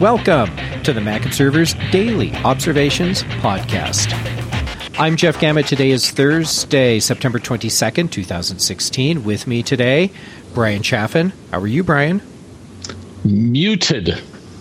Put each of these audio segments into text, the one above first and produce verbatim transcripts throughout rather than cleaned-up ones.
Welcome to the Mac Observer's Daily Observations Podcast. I'm Jeff Gamet. Today is Thursday, September twenty-second, twenty sixteen. With me today, Brian Chaffin. How are you, Brian? Muted.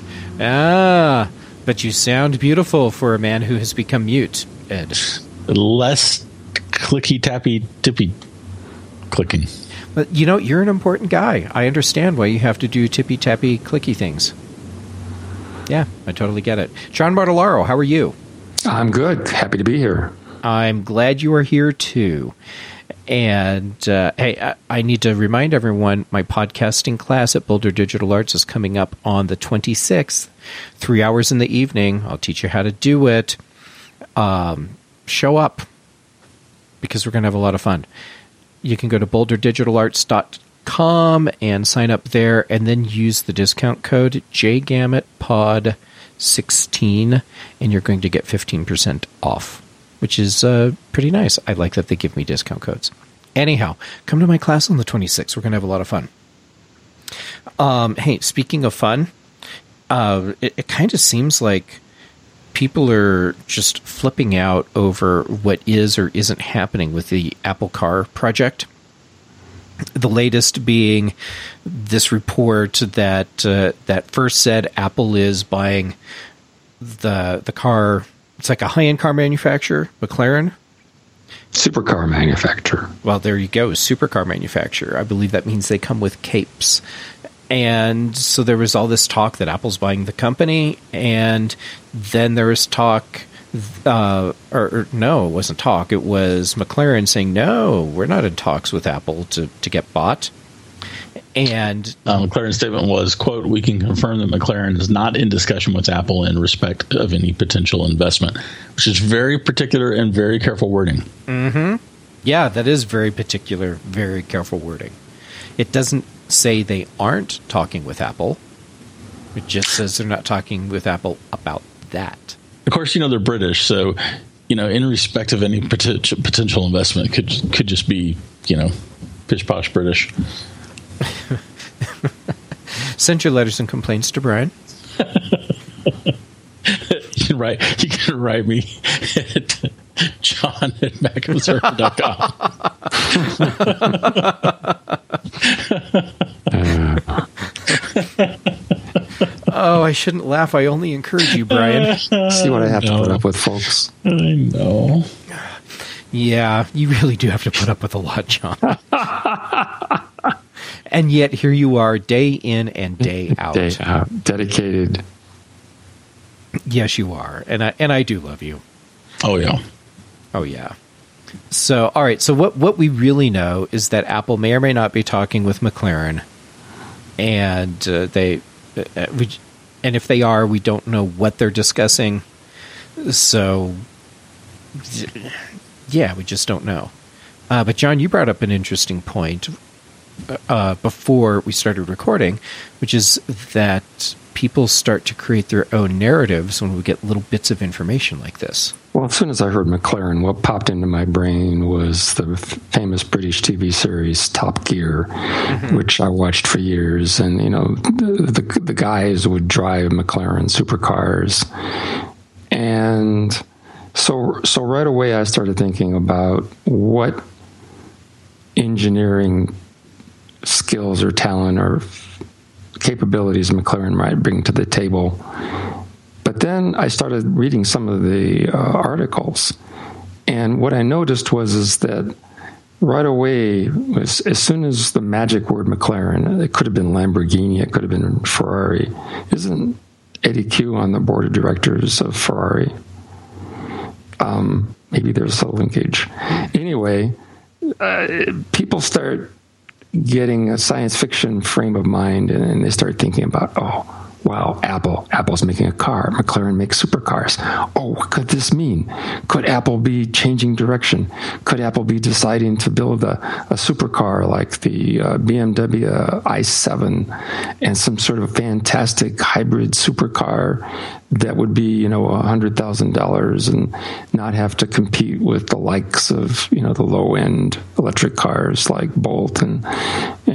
Ah, but you sound beautiful for a man who has become mute, Ed. Less clicky, tappy, tippy clicking. But, you know, you're an important guy. I understand why you have to do tippy-tappy, clicky things. Yeah, I totally get it. John Martellaro, how are you? I'm good. Happy to be here. I'm glad you are here, too. And, uh, hey, I, I need to remind everyone, my podcasting class at Boulder Digital Arts is coming up on the twenty-sixth, three hours in the evening. I'll teach you how to do it. Um, show up, because we're going to have a lot of fun. You can go to boulder digital arts dot com and sign up there, and then use the discount code J Gamet Pod sixteen, and you're going to get fifteen percent off, which is uh, pretty nice. I like that they give me discount codes. Anyhow, come to my class on the twenty-sixth. We're going to have a lot of fun. Um, hey, speaking of fun, uh, it, it kind of seems like people are just flipping out over what is or isn't happening with the Apple Car project. The latest being this report that uh, that first said Apple is buying the the car. It's like a high-end car manufacturer, McLaren. Supercar manufacturer. Well, there you go, supercar manufacturer. I believe that means they come with capes. And so there was all this talk that Apple's buying the company, and then there was talk, uh, or, or no, it wasn't talk. It was McLaren saying, no, we're not in talks with Apple to, to get bought. And uh, McLaren's statement was, quote, we can confirm that McLaren is not in discussion with Apple in respect of any potential investment, which is very particular and very careful wording. Mm-hmm. Yeah, that is very particular, very careful wording. It doesn't say they aren't talking with Apple. It just says they're not talking with Apple about that. Of course, you know, they're British, so, you know, in respect of any potential potential investment could could just be, you know, pish posh British. Send your letters and complaints to Brian. You can write, you can write me at John at mac observer dot com. Oh, I shouldn't laugh. I only encourage you, Brian. See what I have to put up with, folks. I know. Yeah, you really do have to put up with a lot, John. And yet, here you are, day in and day out. Day out. Dedicated. Yes, you are. And I and I do love you. Oh, yeah. Oh, yeah. So, all right. So what, what we really know is that Apple may or may not be talking with McLaren. And uh, they, uh, we, and if they are, we don't know what they're discussing. So, yeah, we just don't know. Uh, but, John, you brought up an interesting point uh, before we started recording, which is that people start to create their own narratives when we get little bits of information like this. Well, as soon as I heard McLaren, what popped into my brain was the f- famous British T V series Top Gear, mm-hmm. which I watched for years. And, you know, the, the, the guys would drive McLaren supercars. And so, so right away I started thinking about what engineering skills or talent or capabilities McLaren might bring to the table. But then I started reading some of the uh, articles, and what I noticed was is that right away, was, as soon as the magic word McLaren, it could have been Lamborghini, it could have been Ferrari. Isn't Eddie Q on the board of directors of Ferrari? Um, maybe there's a linkage. Anyway, uh, people start getting a science fiction frame of mind, and, and they start thinking about, oh, wow, Apple. Apple's making a car. McLaren makes supercars. Oh, what could this mean? Could Apple be changing direction? Could Apple be deciding to build a, a supercar like the uh, B M W i seven and some sort of fantastic hybrid supercar that would be, you know, one hundred thousand dollars and not have to compete with the likes of, you know, the low-end electric cars like Bolt and, and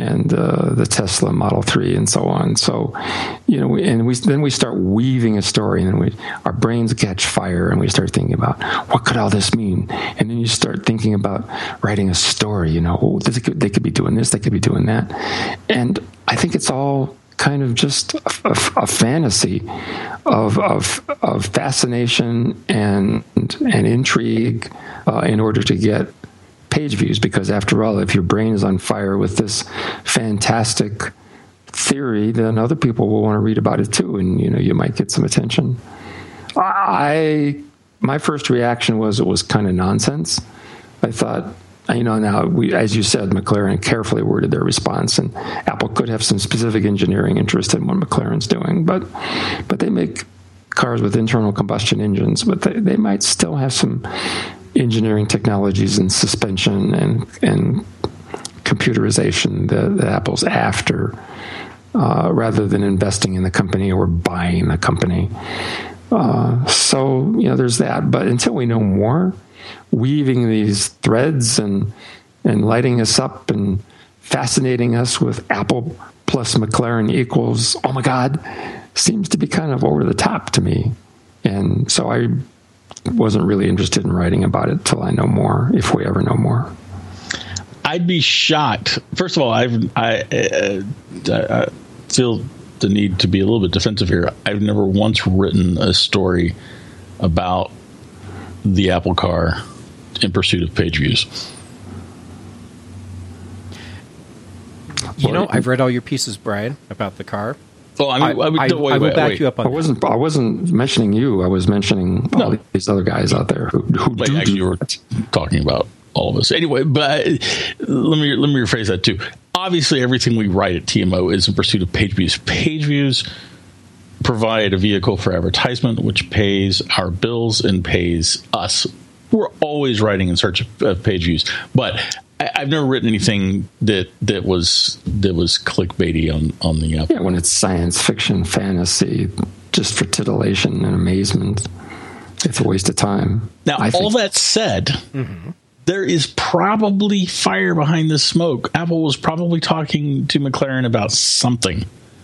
and uh, the Tesla Model three and so on. So, you know, and we then we start weaving a story, and then we our brains catch fire, and we start thinking about what could all this mean, and then you start thinking about writing a story. You know, oh, they could, they could be doing this, they could be doing that, and I think it's all kind of just a, a, a fantasy of of of fascination and and intrigue uh, in order to get page views, because after all, if your brain is on fire with this fantastic theory, then other people will want to read about it too, and you know, you might get some attention. I my first reaction was it was kind of nonsense. I thought, you know, now we, as you said, McLaren carefully worded their response, and Apple could have some specific engineering interest in what McLaren's doing, but but they make cars with internal combustion engines, but they, they might still have some engineering technologies and suspension and and computerization that, that Apple's after, uh, rather than investing in the company or buying the company. Uh, so, you know, there's that. But until we know more, weaving these threads and and lighting us up and fascinating us with Apple plus McLaren equals, oh my God, seems to be kind of over the top to me. And so I wasn't really interested in writing about it till I know more, if we ever know more. I'd be shocked. First of all, I've, I, uh, I feel the need to be a little bit defensive here. I've never once written a story about the Apple car in pursuit of page views. You know, I've read all your pieces, Brian, about the car. Oh, I mean, I, I, I, wait, I will wait, back wait. you up on I wasn't. I wasn't mentioning you. I was mentioning all No. these other guys out there who, who Wait, do. actually, do you were talking about all of us anyway. But let me let me rephrase that too. Obviously, everything we write at T M O is in pursuit of page views. Page views provide a vehicle for advertisement, which pays our bills and pays us. We're always writing in search of, of page views, but I, I've never written anything that that was that was clickbaity on on the Apple. Yeah, when it's science fiction, fantasy, just for titillation and amazement, it's a waste of time. Now, I all think. that said, mm-hmm. there is probably fire behind the smoke. Apple was probably talking to McLaren about something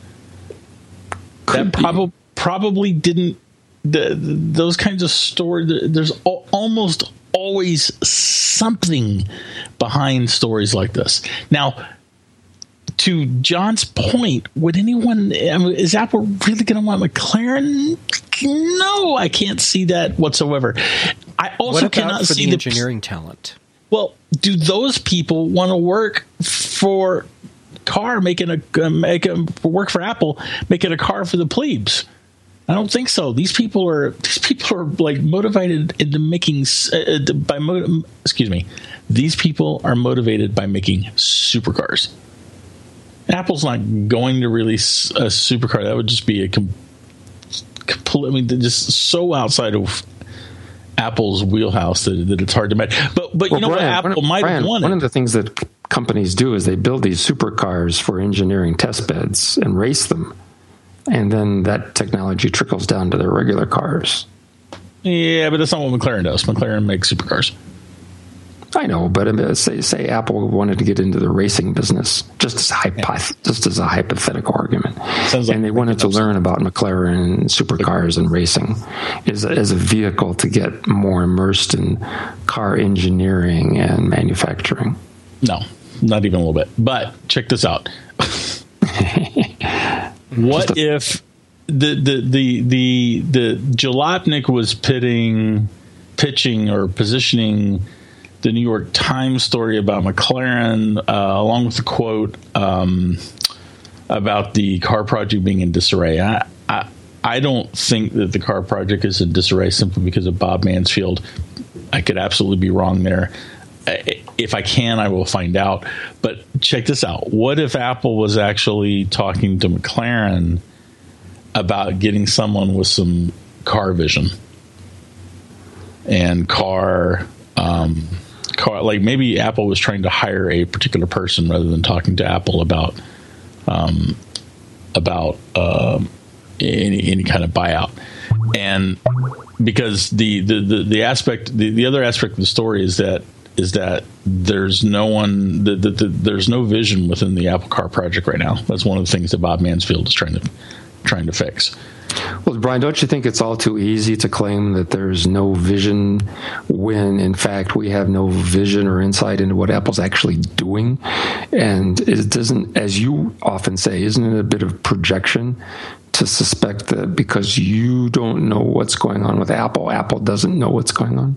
Could that prob- probably didn't. The, those kinds of stories, there's al- almost always something behind stories like this. Now, to John's point, would anyone, I mean, is Apple really going to want McLaren? No, I can't see that whatsoever. I also what about cannot for see the the engineering talent. Well, do those people want to work for car making a uh, make a work for Apple making a car for the plebes? I don't think so. These people are these people are like motivated into making uh, by mo- excuse me. These people are motivated by making supercars. Apple's not going to release a supercar. That would just be a com- complete. I mean, just so outside of Apple's wheelhouse that, that it's hard to match. But but Well, you know Brian, what? Apple one, might Brian, have wanted. One of the things that c- companies do is they build these supercars for engineering test beds and race them. And then that technology trickles down to their regular cars. Yeah, but that's not what McLaren does. McLaren makes supercars. I know, but I mean, say say Apple wanted to get into the racing business, just as a hypoth- just as a hypothetical argument, Sounds like and they wanted to learn about McLaren supercars and racing as a, as a vehicle to get more immersed in car engineering and manufacturing. No, not even a little bit. But check this out. What if the the the the the Jalopnik was pitting, pitching or positioning the New York Times story about McLaren, uh, along with the quote um, about the car project being in disarray? I, I I don't think that the car project is in disarray simply because of Bob Mansfield. I could absolutely be wrong there. If I can, I will find out. But check this out. What if Apple was actually talking to McLaren about getting someone with some car vision and car, um, car, like maybe Apple was trying to hire a particular person rather than talking to Apple about, um, about um, any any kind of buyout. And because the the the, the aspect, the, the other aspect of the story is that is that there's no one, the, the, the, there's no vision within the Apple Car project right now. That's one of the things that Bob Mansfield is trying to trying to fix. Well, Brian, don't you think it's all too easy to claim that there's no vision when, in fact, we have no vision or insight into what Apple's actually doing? And it doesn't, as you often say, isn't it a bit of projection to suspect that because you don't know what's going on with Apple, Apple doesn't know what's going on?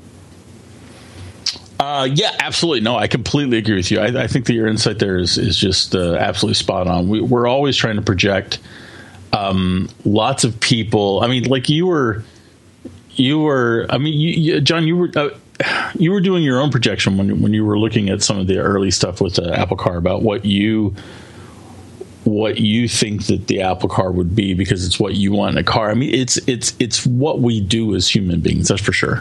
Uh, yeah, absolutely. No, I completely agree with you. I, I think that your insight there is, is just uh, absolutely spot on. We, we're always trying to project. Um, lots of people. I mean, like you were, you were. I mean, you, you, John, you were, uh, you were doing your own projection when when you were looking at some of the early stuff with the Apple Car about what you, what you think that the Apple Car would be because it's what you want in a car. I mean, it's it's it's what we do as human beings. That's for sure.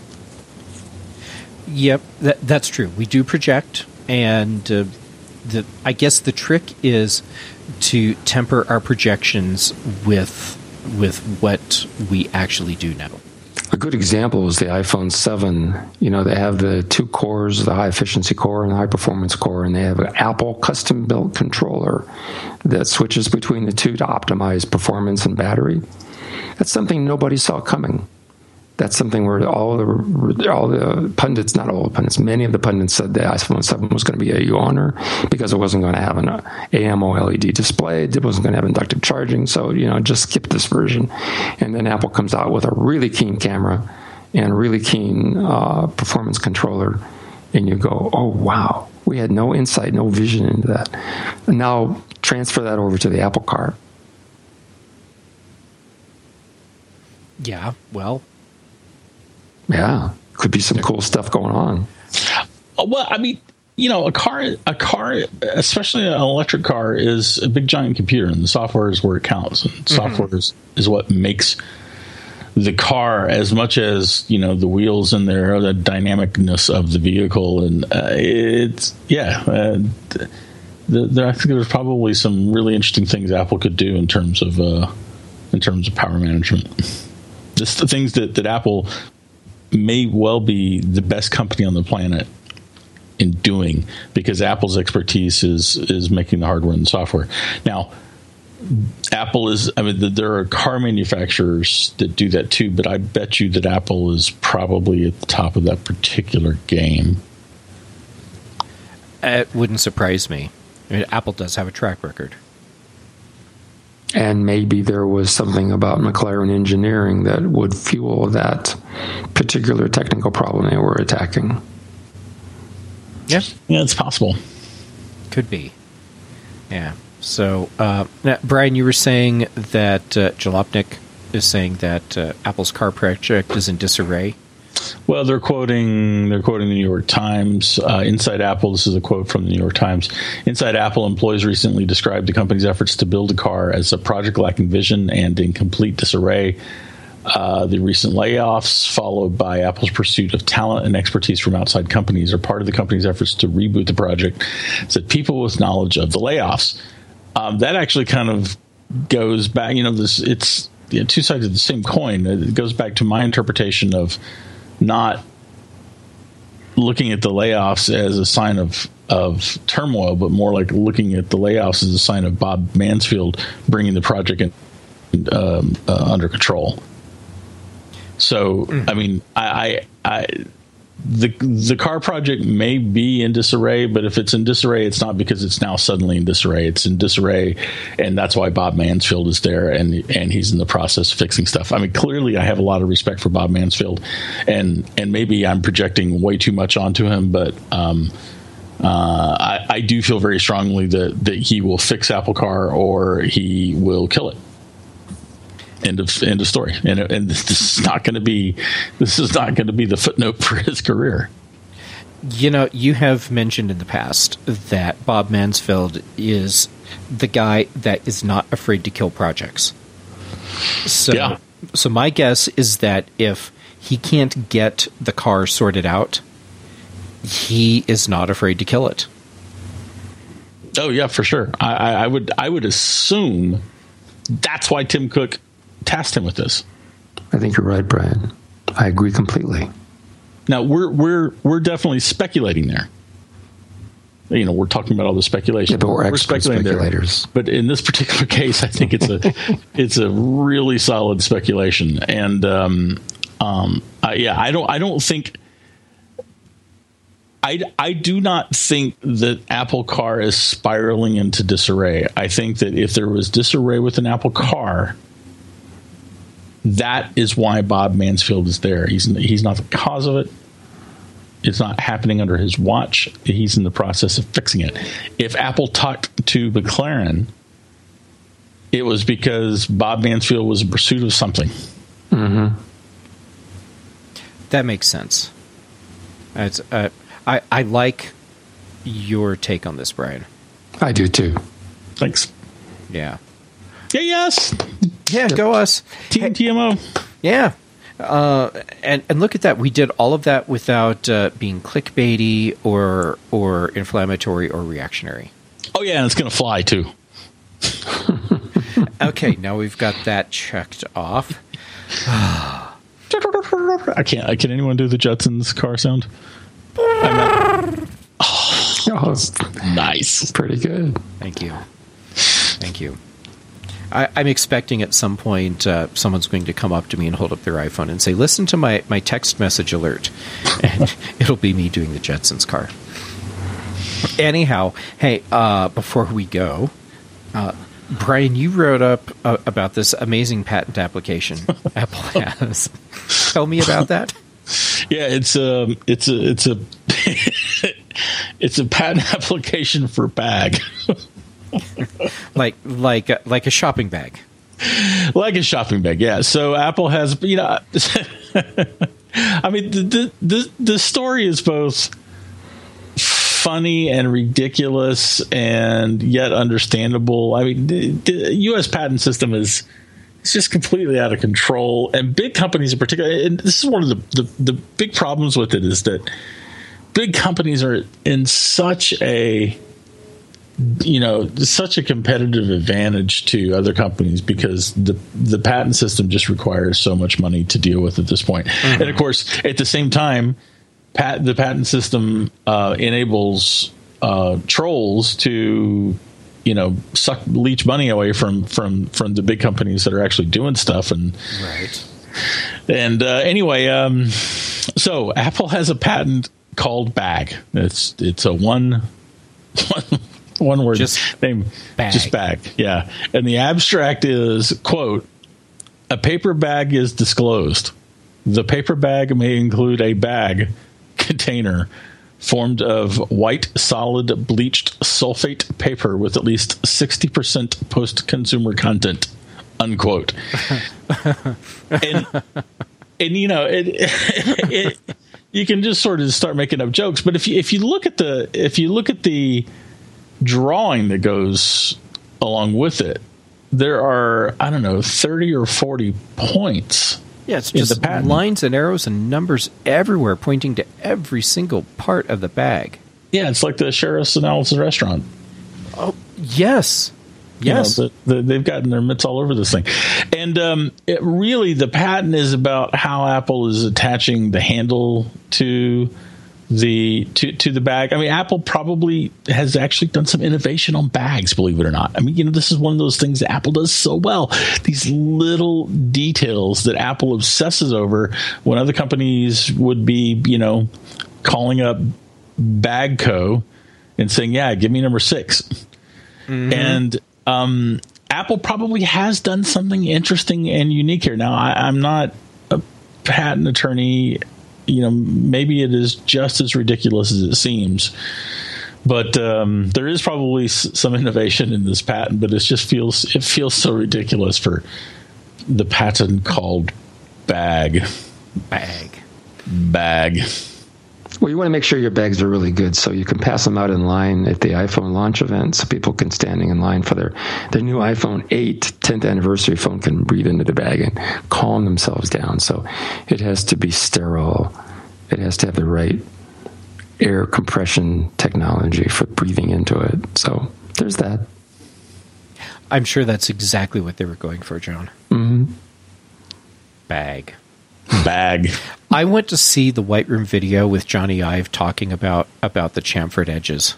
Yep, that, that's true. We do project, and uh, the I guess the trick is to temper our projections with with what we actually do know. A good example is the iPhone seven. You know, they have the two cores, the high-efficiency core and the high-performance core, and they have an Apple custom-built controller that switches between the two to optimize performance and battery. That's something nobody saw coming. That's something where all the all the pundits, not all the pundits, many of the pundits said the iPhone seven was going to be a yawner because it wasn't going to have an A M O L E D display. It wasn't going to have inductive charging. So, you know, just skip this version. And then Apple comes out with a really keen camera and a really keen uh, performance controller. And you go, oh, wow, we had no insight, no vision into that. And now transfer that over to the Apple Car. Yeah, well... Yeah, could be some cool stuff going on. Well, I mean, you know, a car, a car, especially an electric car, is a big giant computer, and the software is where it counts. And mm-hmm. software is, is what makes the car, as much as, you know, the wheels and their the dynamicness of the vehicle. And uh, it's yeah, uh, the, the, I think there's probably some really interesting things Apple could do in terms of uh, in terms of power management. Just the things that that Apple may well be the best company on the planet in doing, because Apple's expertise is is making the hardware and the software. Now, Apple is, I mean, there are car manufacturers that do that too, but I bet you that Apple is probably at the top of that particular game. It wouldn't surprise me. I mean, Apple does have a track record. And maybe there was something about McLaren engineering that would fuel that particular technical problem they were attacking. Yeah. Yeah, it's possible. Could be. Yeah. So, uh, now, Brian, you were saying that uh, Jalopnik is saying that uh, Apple's car project is in disarray. Well, they're quoting they're quoting the New York Times. Uh, Inside Apple, this is a quote from the New York Times. Inside Apple, employees recently described the company's efforts to build a car as a project lacking vision and in complete disarray. Uh, the recent layoffs, followed by Apple's pursuit of talent and expertise from outside companies, are part of the company's efforts to reboot the project, said people with knowledge of the layoffs. Um, that actually kind of goes back, you know, this it's you know, two sides of the same coin. It goes back to my interpretation of not looking at the layoffs as a sign of of turmoil, but more like looking at the layoffs as a sign of Bob Mansfield bringing the project in, um, uh, under control. So, mm. I mean, I, I, I, the the car project may be in disarray, but if it's in disarray, it's not because it's now suddenly in disarray. It's in disarray, and that's why Bob Mansfield is there, and and he's in the process of fixing stuff. I mean, clearly, I have a lot of respect for Bob Mansfield, and and maybe I'm projecting way too much onto him, but um, uh, I, I do feel very strongly that that he will fix Apple Car or he will kill it. End of end of story, and and this is not going to be this is not going to be the footnote for his career. You know, you have mentioned in the past that Bob Mansfield is the guy that is not afraid to kill projects. So, yeah. so my guess is that if he can't get the car sorted out, he is not afraid to kill it. Oh yeah, for sure. I, I, I would I would assume that's why Tim Cook tasked him with this. I think you're right, Brian. I agree completely. Now we're we're we're definitely speculating there. You know, we're talking about all the speculation. Yeah, but we're, we're speculating speculators. There. But in this particular case, I think it's a it's a really solid speculation. And um, um, uh, yeah, I don't I don't think I I do not think that Apple Car is spiraling into disarray. I think that if there was disarray with an Apple Car, that is why Bob Mansfield is there. He's he's not the cause of it. It's not happening under his watch. He's in the process of fixing it. If Apple talked to McLaren, it was because Bob Mansfield was in pursuit of something. Mm-hmm. That makes sense. It's, uh, I, I like your take on this, Brian. I do too. Thanks. Yeah. Yeah, yes. Yeah, go us. Team T M O. Yeah. Uh, and and look at that. We did all of that without uh, being clickbaity or or inflammatory or reactionary. Oh yeah, and it's going to fly too. Okay, now we've got that checked off. I can't. Can anyone do the Jetsons car sound? Oh, Oh, nice. pretty good. Thank you. Thank you. I, I'm expecting at some point uh, someone's going to come up to me and hold up their iPhone and say, listen to my, my text message alert. And it'll be me doing the Jetsons car. Anyhow, hey, uh, before we go, uh, Brian, you wrote up uh, about this amazing patent application Apple has. Tell me about that. Yeah, it's a it's a it's a it's a patent application for bag. like like a, like a shopping bag. Like a shopping bag, yeah. So Apple has, you know, I mean, the the the story is both funny and ridiculous and yet understandable. I mean, the, the U S patent system is it's just completely out of control, and big companies in particular. And this is one of the, the the big problems with it is that big companies are in such a you know, such a competitive advantage to other companies because the the patent system just requires so much money to deal with at this point. Mm-hmm. And of course, at the same time, pat, the patent system uh, enables uh, trolls to, you know, suck leech money away from from from the big companies that are actually doing stuff. And right. And uh, anyway, um, so Apple has a patent called Bag. It's it's a one. one One word just name, bag. just bag. Yeah. And the abstract is, quote, a paper bag is disclosed. The paper bag may include a bag container formed of white, solid, bleached sulfate paper with at least sixty percent post-consumer content, unquote. and, and, you know, it, it, you can just sort of start making up jokes. But if you, if you look at the, if you look at the, drawing that goes along with it, there are, I don't know, thirty or forty points. Yeah, it's just lines and arrows and numbers everywhere pointing to every single part of the bag. Yeah, it's like the Sheriff's and Allison's restaurant. Oh, yes. Yes. You know, the, the, they've gotten their mitts all over this thing. And um, it really, the patent is about how Apple is attaching the handle to the to, to the bag. I mean, Apple probably has actually done some innovation on bags, believe it or not. I mean, you know, this is one of those things that Apple does so well. These little details that Apple obsesses over when other companies would be, you know, calling up Bagco and saying, yeah, give me number six. Mm-hmm. And um, Apple probably has done something interesting and unique here. Now, I, I'm not a patent attorney. You know, maybe it is just as ridiculous as it seems, but um, there is probably s- some innovation in this patent. But it just feels it feels so ridiculous for the patent called bag, bag, bag. Well, you want to make sure your bags are really good, so you can pass them out in line at the iPhone launch event, so people can standing in line for their their new iPhone eight tenth anniversary phone can breathe into the bag and calm themselves down. So it has to be sterile. It has to have the right air compression technology for breathing into it. So there's that. I'm sure that's exactly what they were going for, John. Mm-hmm. Bag. Bag. bag. I went to see the White Room video with Johnny Ive talking about, about the chamfered edges.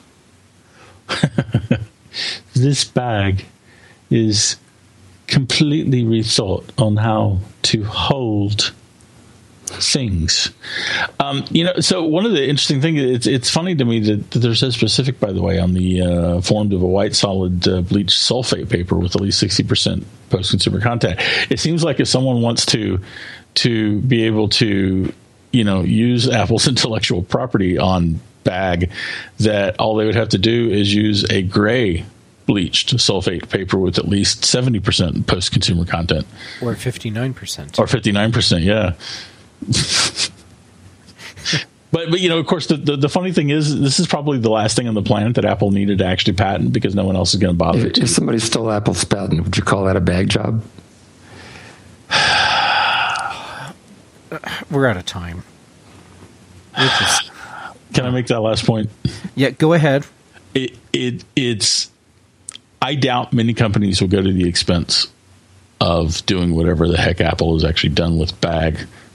This bag is completely rethought on how to hold things. Um, you know, so one of the interesting things, it's, it's funny to me that, that they're so specific, by the way, on the uh, formed of a white solid uh, bleached sulfate paper with at least sixty percent post-consumer content. It seems like if someone wants to to be able to, you know, use Apple's intellectual property on bag, that all they would have to do is use a gray bleached sulfate paper with at least seventy percent post-consumer content. Or fifty-nine percent. Or fifty-nine percent, yeah. but, but, you know, of course, the, the, the funny thing is, this is probably the last thing on the planet that Apple needed to actually patent, because no one else is going to bother. If, if somebody stole Apple's patent, would you call that a bag job? We're out of time. Just, Can I make that last point? yeah, go ahead. It it it's. I doubt many companies will go to the expense of doing whatever the heck Apple has actually done with bag.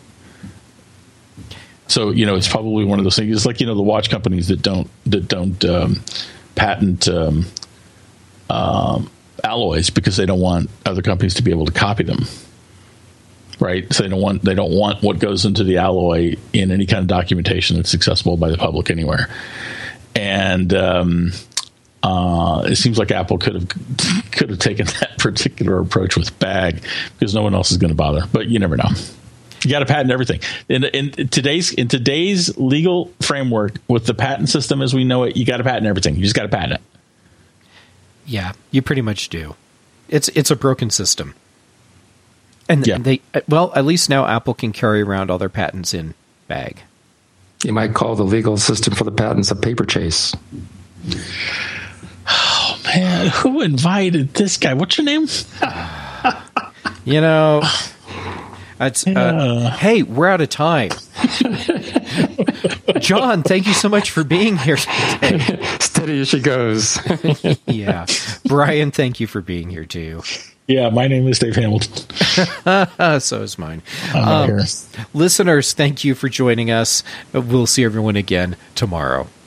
So, you know, it's probably one of those things. It's like, you know, the watch companies that don't that don't um, patent um, um, alloys because they don't want other companies to be able to copy them. Right, so they don't want they don't want what goes into the alloy in any kind of documentation that's accessible by the public anywhere. And um, uh, it seems like Apple could have could have taken that particular approach with bag, because no one else is going to bother. But you never know. You got to patent everything in, in today's in today's legal framework with the patent system as we know it. You got to patent everything. You just got to patent it. Yeah, you pretty much do. It's it's a broken system. And yeah. they, well, at least now Apple can carry around all their patents in bag. You might call the legal system for the patents a paper chase. Oh, man. Who invited this guy? What's your name? You know, it's, yeah. uh, hey, we're out of time. John, thank you so much for being here today. Steady as she goes. Yeah. Brian, thank you for being here, too. Yeah, my name is Dave Hamilton. So is mine. I'm not Um, here. Listeners, thank you for joining us. We'll see everyone again tomorrow.